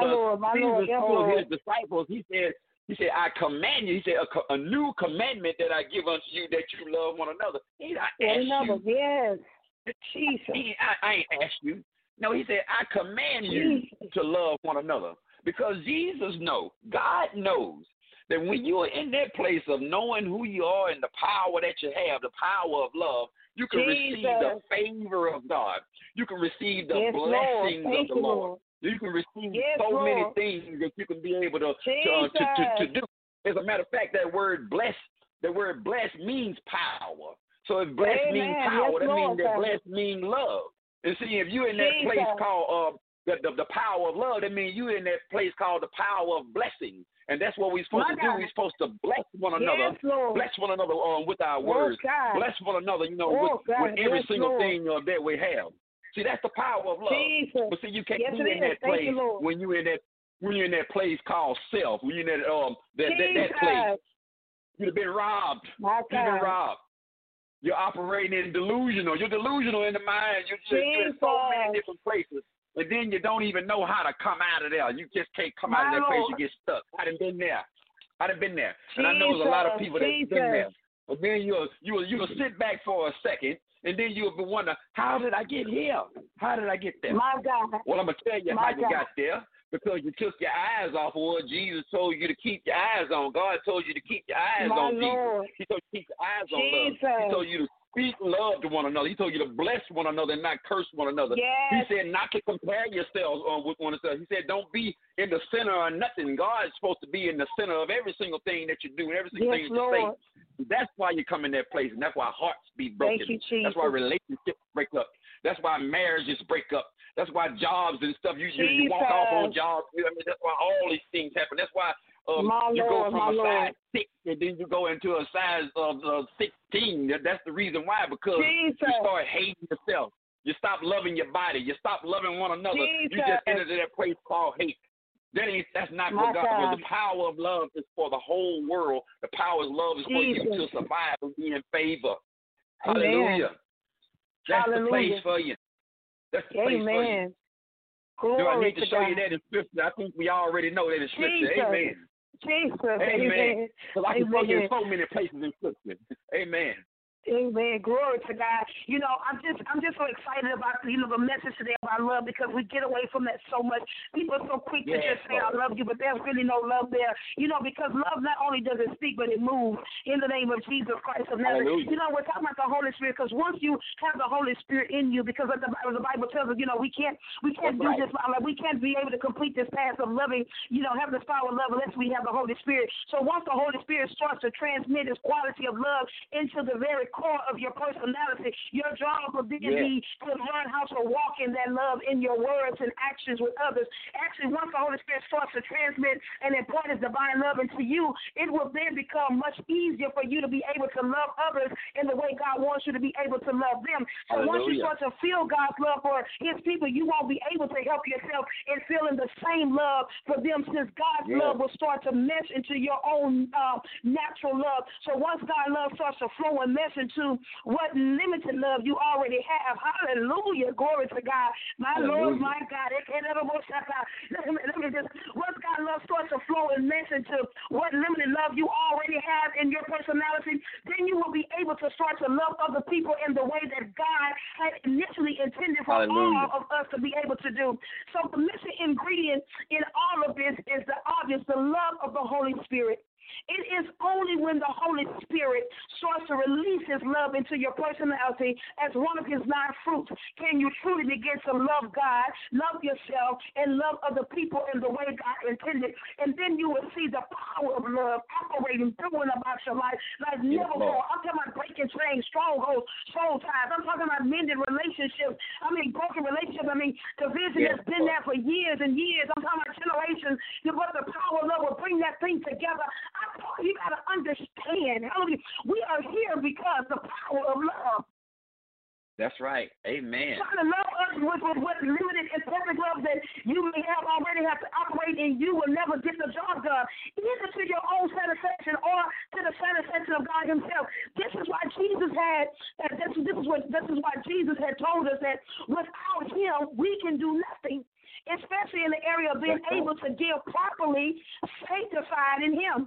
told his disciples, he said, I command you. He said, a new commandment that I give unto you, that you love one another. He asked you. Yes. Jesus. I ain't asked you. No, he said, I command you to love one another. Because Jesus knows, God knows, that when you are in that place of knowing who you are and the power that you have, the power of love, you can receive the favor of God. You can receive the blessings of the Lord. You can receive many things that you can be able to do. As a matter of fact, that word blessed means power. So if blessed means power, that means that blessed means love. And see, if you're in that place called the power of love, that means you're in that place called the power of blessing. And that's what we're supposed to do. We're supposed to bless one another, bless one another with our words, bless one another, with every single thing that we have. See, that's the power of love. Jesus. But see, you can't be in that place when you're in that place called self. When you're in that place, you've been robbed. You've been robbed. You're operating in delusional. You're delusional in the mind. You're in so many different places. And then you don't even know how to come out of there. You just can't come out of that place. You get stuck. I done been there. And I know there's a lot of people that's been there. But then you'll sit back for a second, and then you'll be wondering, how did I get here? How did I get there? My God. Well, I'm going to tell you how you got there. Because you took your eyes off of what Jesus told you to keep your eyes on. God told you to keep your eyes on Jesus. He told you to keep your eyes on love. He told you to speak love to one another. He told you to bless one another and not curse one another. He said not to compare yourselves with one another. He said don't be in the center of nothing. God is supposed to be in the center of every single thing that you do and every single thing that you say. That's why you come in that place, and that's why hearts be broken. Thank you, Jesus. That's why relationships break up. That's why marriages break up. That's why jobs and stuff, you walk off on jobs. I mean, that's why all these things happen. That's why you go from a size 6 and then you go into a size of 16. That's the reason why, because you start hating yourself. You stop loving your body. You stop loving one another. You just enter that place called hate. That's not for God. The power of love is for the whole world. The power of love is for you to survive and be in favor. Hallelujah. That's the place for you. That's the place for you. Do I need to show you that in Scripture? I think we already know that in Scripture. Amen. Jesus. Amen. Because I can show you in so many places in Scripture. Amen. Amen. Glory to God. You know, I'm just so excited about the message today about love, because we get away from that so much. People are so quick to just say I love you, but there's really no love there. You know, because love not only does it speak, but it moves in the name of Jesus Christ of Nazareth. You know, we're talking about the Holy Spirit, because once you have the Holy Spirit in you, because the Bible tells us, we can't do this. We can't be able to complete this task of loving, have this power of love unless we have the Holy Spirit. So once the Holy Spirit starts to transmit His quality of love into the very core of your personality, your job will be to learn how to walk in that love in your words and actions with others. Actually, once the Holy Spirit starts to transmit and impart His divine love into you, it will then become much easier for you to be able to love others in the way God wants you to be able to love them. So once you start to feel God's love for His people, you won't be able to help yourself in feeling the same love for them, since God's love will start to mesh into your own natural love. So once God's love starts to flow and mesh into what limited love you already have. Hallelujah. Glory to God. My Lord, my God. Let me just, once God's love starts to flow and mesh into what limited love you already have in your personality, then you will be able to start to love other people in the way that God had initially intended for all of us to be able to do. So the missing ingredient in all of this is the love of the Holy Spirit. It is only when the Holy Spirit starts to release His love into your personality as one of His 9 fruits can you truly begin to love God, love yourself, and love other people in the way God intended. And then you will see the power of love operating through and about your life like never before. I'm talking about breaking chains, strongholds, soul ties. I'm talking about mending relationships. Broken relationships. Division has been there for years and years. I'm talking about generations. But the power of love will bring that thing together. You got to understand. We are here because the power of love. That's right. Amen. Trying to love us with what limited and perfect love that you may already have to operate in, you will never get the job done, either to your own satisfaction or to the satisfaction of God Himself. This is why Jesus had. This is why Jesus had told us that without Him we can do nothing, especially in the area of being able to give properly, sanctified in Him.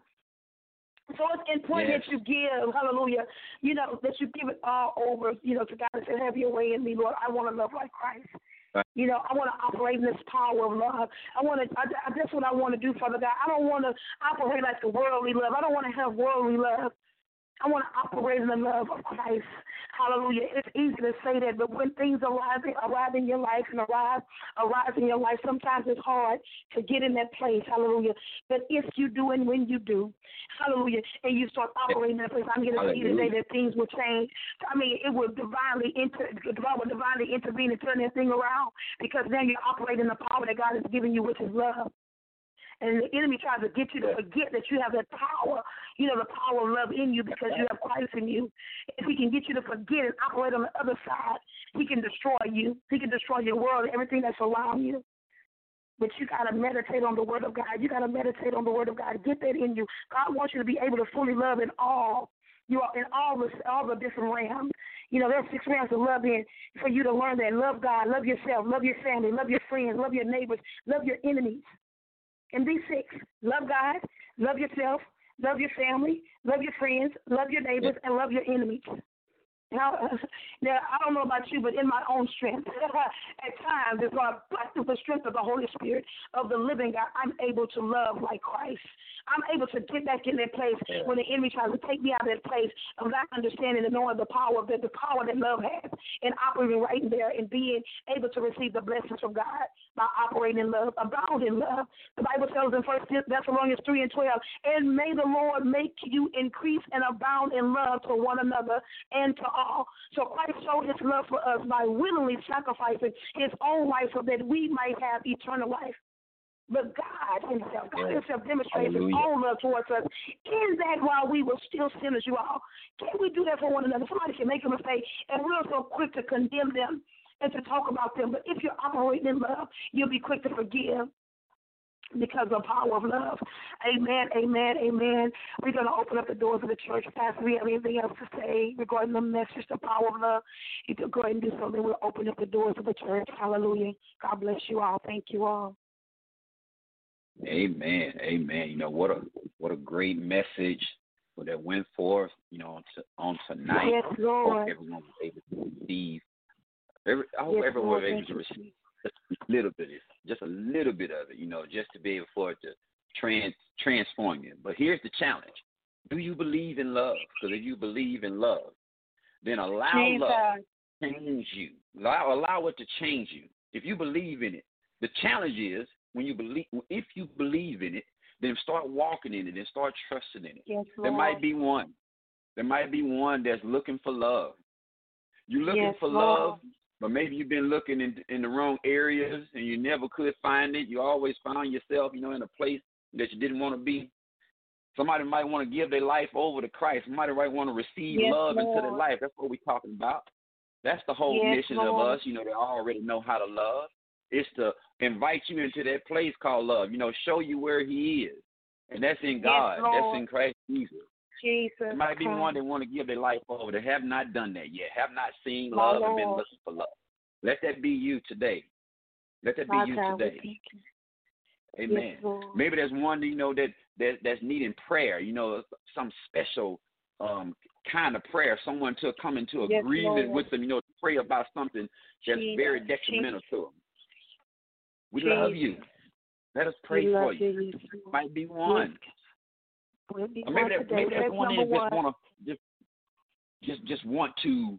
So it's important that you give, hallelujah, that you give it all over, to God and say, have your way in me, Lord. I want to love like Christ. I want to operate in this power of love. That's what I want to do, Father God. I don't want to operate like the worldly love. I don't want to have worldly love. I want to operate in the love of Christ. Hallelujah. It's easy to say that, but when things arrive in your life and arise in your life, sometimes it's hard to get in that place. Hallelujah. But if you do and when you do, hallelujah, and you start operating in that place, I'm going to tell you today that things will change. I mean, it will God will divinely intervene and turn that thing around, because now you're operating the power that God has given you, which is love. And the enemy tries to get you to forget that you have that power, the power of love in you, because you have Christ in you. If he can get you to forget and operate on the other side, he can destroy you. He can destroy your world, everything that's around you. But you got to meditate on the Word of God. You got to meditate on the Word of God. Get that in you. God wants you to be able to fully love in all. You are in all the different realms. There's 6 realms of love in for you to learn that. Love God, love yourself, love your family, love your friends, love your neighbors, love your enemies. And these 6, love God, love yourself, love your family, love your friends, love your neighbors, and love your enemies. Now, I don't know about you, but in my own strength, at times, it's through the strength of the Holy Spirit of the living God, I'm able to love like Christ. I'm able to get back in that place when the enemy tries to take me out of that place of not understanding and knowing the power that love has, and operating right there and being able to receive the blessings from God by operating in love, abound in love. The Bible tells in 1 Thessalonians 3:12, and may the Lord make you increase and abound in love to one another and to all. So Christ showed his love for us by willingly sacrificing his own life so that we might have eternal life. But God himself demonstrates his own love towards us in that while we were still sinners, you all. Can we do that for one another? Somebody can make a mistake, and we're so quick to condemn them and to talk about them. But if you're operating in love, you'll be quick to forgive, because of the power of love. Amen, amen, amen. We're going to open up the doors of the church. Pastor, do you have anything else to say regarding the message, the power of love? You can go ahead and do something. We'll open up the doors of the church. Hallelujah. God bless you all. Thank you all. Amen, amen. What a great message that went forth, on tonight. Yes, Lord. I hope everyone was able to receive. I hope everyone was able to receive just a little bit of it, just to be able for it to transform you. But here's the challenge. Do you believe in love? Because if you believe in love, then allow love to change you. Allow it to change you. If you believe in it, the challenge is if you believe in it, then start walking in it and start trusting in it. Yes, there might be one that's looking for love. You're looking for love, but maybe you've been looking in the wrong areas and you never could find it. You always found yourself, in a place that you didn't want to be. Somebody might want to give their life over to Christ. Somebody might want to receive love into their life. That's what we're talking about. That's the whole mission of us, that already know how to love. It's to invite you into that place called love, show you where he is. And that's in God. That's in Christ Jesus. There might be one that want to give their life over. They have not done that yet, have not seen love and been looking for love. Let that be you today. Let that be you today. Amen. Yes, maybe there's one, that's needing prayer, some special kind of prayer, someone to come into agreement with them, to pray about something that's very detrimental to them. We love you. Let us pray for you. Might be one. Or maybe there's one that just want to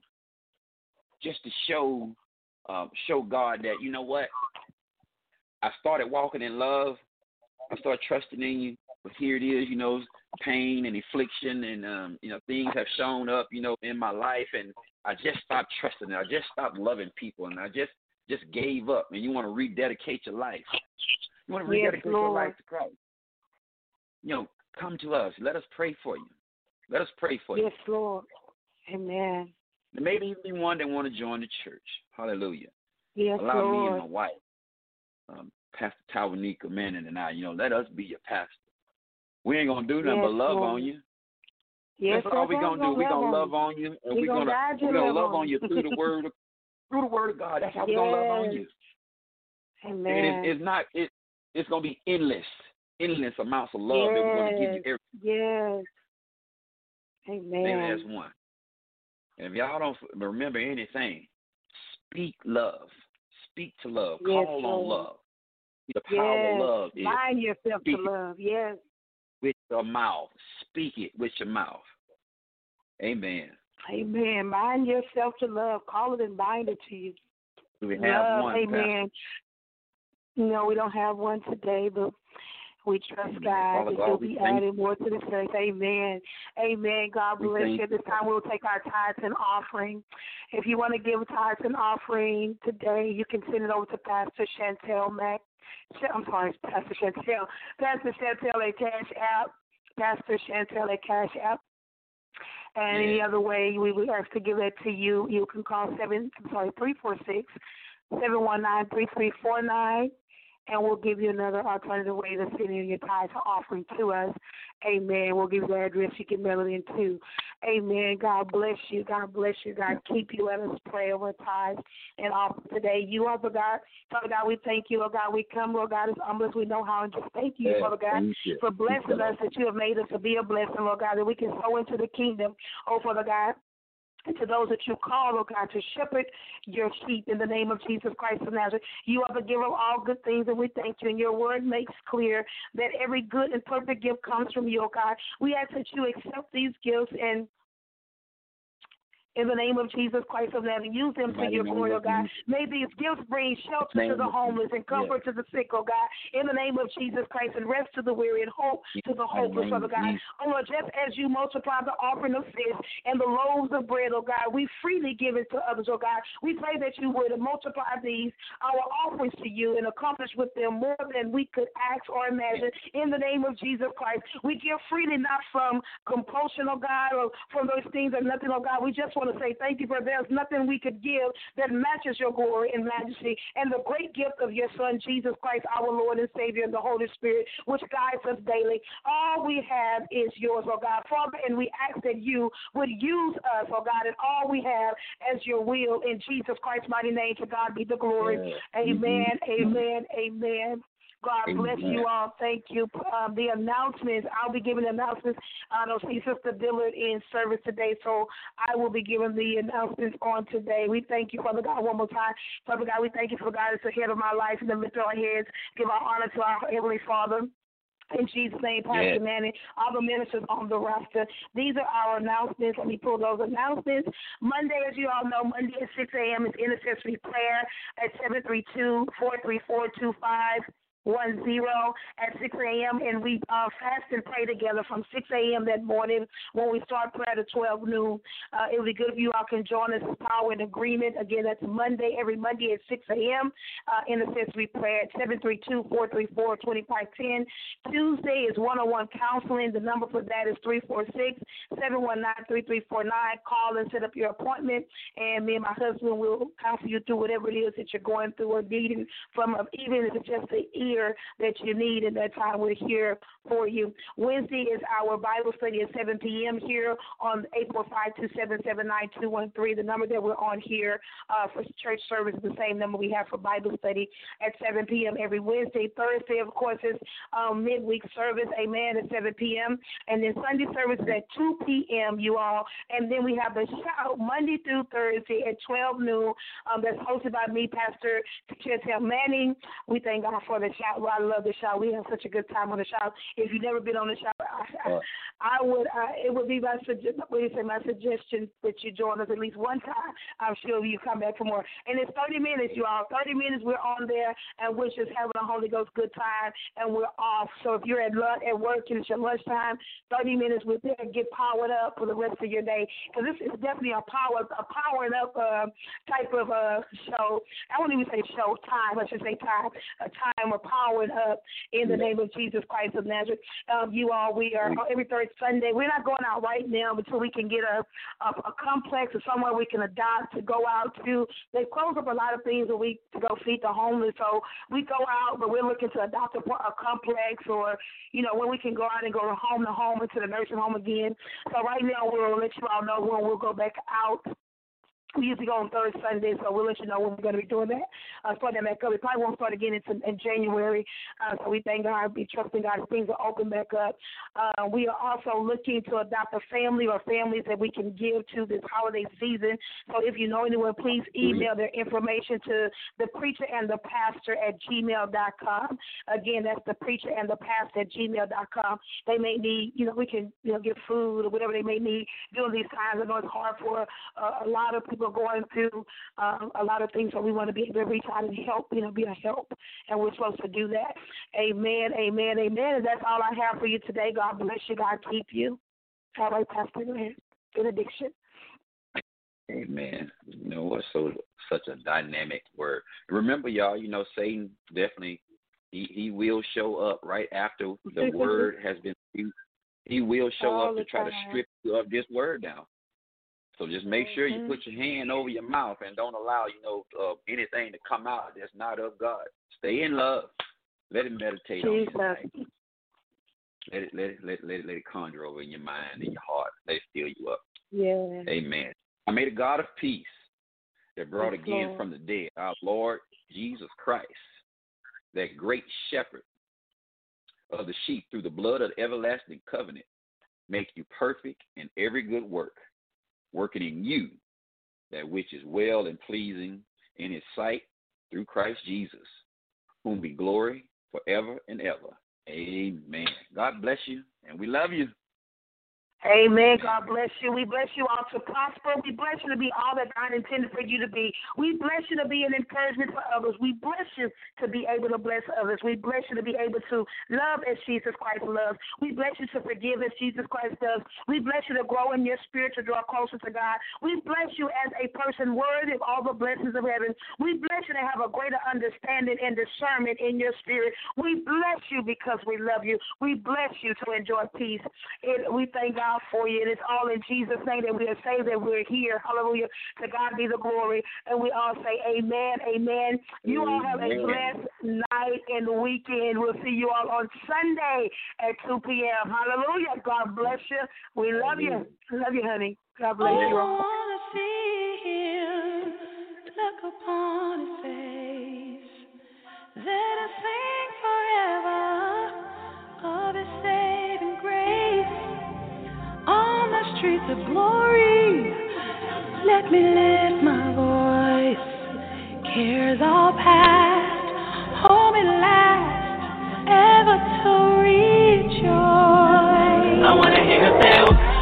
show God that, you know what, I started walking in love. I started trusting in you. But here it is, pain and affliction and, things have shown up, in my life. And I just stopped trusting it. I just stopped loving people. And I just gave up. And you want to rededicate your life. You want to rededicate your life to Christ. Come to us. Let us pray for you. Let us pray for you. Yes, Lord. Amen. And maybe even one that want to join the church. Hallelujah. Yes, Allow Lord. me and my wife, Pastor Tawanika Manning and I, let us be your pastor. We ain't going to do nothing but love on you. Yes, that's all we're going to do. We're going to love on you. And we're going to love on you through the word of God. That's how we're going to love on you. Amen. And it's going to be endless amounts of love that we're going to give you every. Yes. Amen. Maybe that's one. And if y'all don't remember anything, speak love. Speak to love. Call on love. The power of love is bind yourself to love. Yes. With your mouth. Speak it with your mouth. Amen. Amen. Bind yourself to love. Call it and bind it to you. Do we have love, one? Amen. No, we don't have one today, but we trust God that He'll be adding more to the church. Amen. Amen. God bless you. At this time, we'll take our tithes and offering. If you want to give a tithes and offering today, you can send it over to Pastor Chantel Mack. I'm sorry, Pastor Chantel. Pastor Chantel at Cash App. Pastor Chantel at Cash App. And any other way we would ask to give that to you, you can call 346-719-3349. And we'll give you another alternative way to send in your tithes or offering to us. Amen. We'll give you the address. You can mail it in too. Amen. God bless you. God bless you. God keep you. Let us pray over tithes and offering today. You are the God. Father God, we thank you, Lord God. We come, Lord God, as humble as we know how, and just thank you, Father God, for blessing us, that you have made us to be a blessing, Lord God, that we can sow into the kingdom, oh, Father God. And to those that you call, oh God, to shepherd your sheep in the name of Jesus Christ of Nazareth. You are the giver of all good things, and we thank you. And your word makes clear that every good and perfect gift comes from you, oh God. We ask that you accept these gifts and in the name of Jesus Christ of Nazareth, use them to your glory, oh God. May these gifts bring shelter to the homeless and comfort to the sick, oh God. In the name of Jesus Christ, and rest to the weary and hope to the hopeless, oh God. Oh Lord, just as you multiply the offering of fish and the loaves of bread, oh God, we freely give it to others, oh God. We pray that you would multiply these, our offerings to you, and accomplish with them more than we could ask or imagine. In the name of Jesus Christ, we give freely, not from compulsion, oh God, or from those things or nothing, oh God. We just want to say thank you, for there's nothing we could give that matches your glory and majesty and the great gift of your Son, Jesus Christ, our Lord and Savior, and the Holy Spirit, which guides us daily. All we have is yours, oh God. Father, and we ask that you would use us, oh God, and all we have as your will in Jesus Christ's mighty name. To God be the glory. Amen, amen, amen. God bless you all. Thank you. The announcements, I'll be giving announcements. I don't see Sister Dillard in service today, so I will be giving the announcements on today. We thank you, Father God, one more time. Father God, we thank you for God that's ahead of my life, and then lift our heads, give our honor to our Heavenly Father. In Jesus' name, Pastor Manny, all the ministers on the roster. These are our announcements. Let me pull those announcements. Monday, as you all know, Monday at 6 a.m. is intercessory prayer at 732-434-2510 at 6 a.m. And we fast and pray together from 6 a.m. that morning when we start prayer to 12 noon. It would be good if you all can join us in power and agreement. Again, that's Monday, every Monday at 6 a.m. Intercessory prayer at 732-434-2510. Tuesday is one-on-one counseling. The number for that is 346-719-3349. Call and set up your appointment, and me and my husband will counsel you through whatever it is that you're going through or needing from us, even if it's just the ear that you need in that time. We're here for you. Wednesday is our Bible study at 7 p.m. here on 845-277-9213. The number that we're on here for church service is the same number we have for Bible study at 7 p.m. every Wednesday. Thursday, of course, is midweek service, amen, at 7 p.m. And then Sunday service is at 2 p.m., you all. And then we have the shout Monday through Thursday at 12 noon that's hosted by me, Pastor Chantel Manning. We thank God for the shout. Well, I love the shout. We have such a good time on the shout. If you've never been on the shout, it would be my suggestion that you join us at least one time. I'm sure you come back for more. And it's 30 minutes, you all. 30 minutes we're on there, and we're just having a Holy Ghost good time, and we're off. So if you're at work and it's your lunchtime, 30 minutes we're there. Get powered up for the rest of your day, because this is definitely a powering up type of show. I won't even say show, time. I should say time. A time of powering up in the name of Jesus Christ of Nazareth. You all, we are every third Sunday. We're not going out right now until we can get a complex or somewhere we can adopt to go out to. They've closed up a lot of things a week to go feed the homeless, so we go out, but we're looking to adopt a complex, or, when we can go out and go home to home into the nursing home again. So right now we'll let you all know when we'll go back out We usually go on third Sunday, so we'll let you know when we're going to be doing that. Starting that back up. We probably won't start again in January. So we thank God, be trusting God, things will open back up. We are also looking to adopt a family or families that we can give to this holiday season. So if you know anyone, please email their information to thepreacherandthepastor@gmail.com. Again, that's thepreacherandthepastor@gmail.com. They may need, we can, get food or whatever they may need during these times. I know it's hard for a lot of people going through a lot of things, so we want to be able to reach out and help, be a help, and we're supposed to do that. Amen, amen, amen. And that's all I have for you today. God bless you. God keep you. All right, Pastor, go ahead. Benediction. Amen. What's such a dynamic word. Remember, y'all, Satan definitely, he will show up right after the word has been used. He will show up to try to strip you of this word down. So just make sure you put your hand over your mouth and don't allow, anything to come out that's not of God. Stay in love. Let it meditate on you tonight. Let it conjure over in your mind and your heart. Let it fill you up. Yeah. Amen. I may the God of peace that brought again from the dead, our Lord Jesus Christ, that great shepherd of the sheep through the blood of the everlasting covenant, make you perfect in every good work, working in you that which is well and pleasing in his sight through Christ Jesus, whom be glory forever and ever. Amen. God bless you, and we love you. Amen. God bless you. We bless you all to prosper. We bless you to be all that God intended for you to be. We bless you to be an encouragement for others. We bless you to be able to bless others. We bless you to be able to love as Jesus Christ loves. We bless you to forgive as Jesus Christ does. We bless you to grow in your spirit to draw closer to God. We bless you as a person worthy of all the blessings of heaven. We bless you to have a greater understanding and discernment in your spirit. We bless you because we love you. We bless you to enjoy peace. We thank God for you. And it's all in Jesus' name that we are saved, that we're here. Hallelujah. To God be the glory. And we all say amen, amen. You all have a blessed night and weekend. We'll see you all on Sunday at 2 p.m. Hallelujah. God bless you. We love you. Love you, honey. God bless you all. I want to see him, look upon his face. Let us sing forever of his saving grace. On the streets of glory, let me lift my voice. Cares all past, hold me last, ever to rejoice. I want to hear you say,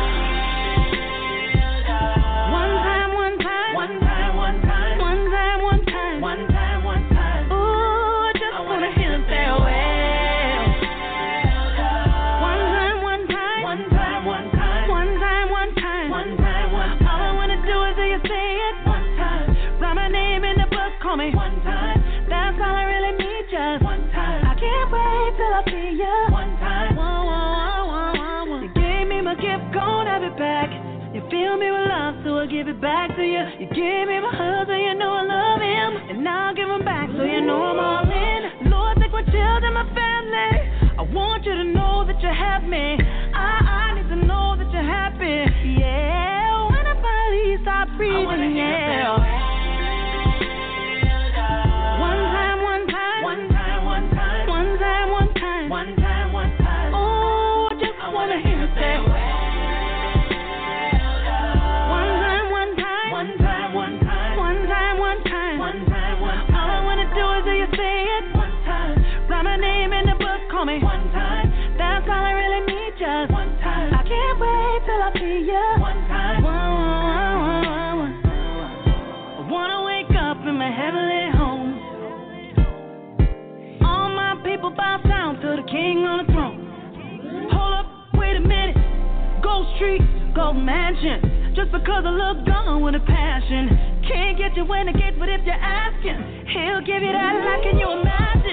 one time, one time, one time, one time, one time, one time, one time, one time. Ooh, I just want to hear you say, well. One time, one time, one time, one time. One time, one time, one time, one time. All I wanna do is hear you say it one time. Write my name in the book, call me one time. That's all I really need, just one time. I can't wait till I see you one time. You gave me my gift, gon' have it back. You fill me with love, so I give it back to you. You gave me my husband, you know I love him, and now I give him back, so you know I'm all in. Lord, take my children, my family. I want you to know that you have me. I need to know that you're happy. Yeah, when I finally stop breathing, yeah. One time, one time, one time, one time, one time, one time, one time, one time. Oh, I just wanna hear you say, one time, one time, one time, one time, one time, one time, one time, one time. All I wanna do is hear you say it one time. Write my name in the book, call me one time. That's all I really need, just one time. I can't wait till I see you one time. I wanna wake up in my heavenly home. All my people bow down to the King on the throne. Hold up, wait a minute. Gold Street, Gold Mansion. Just because I look gone with a passion. Can't get you when I get, but if you're asking, he'll give you that like in your mind.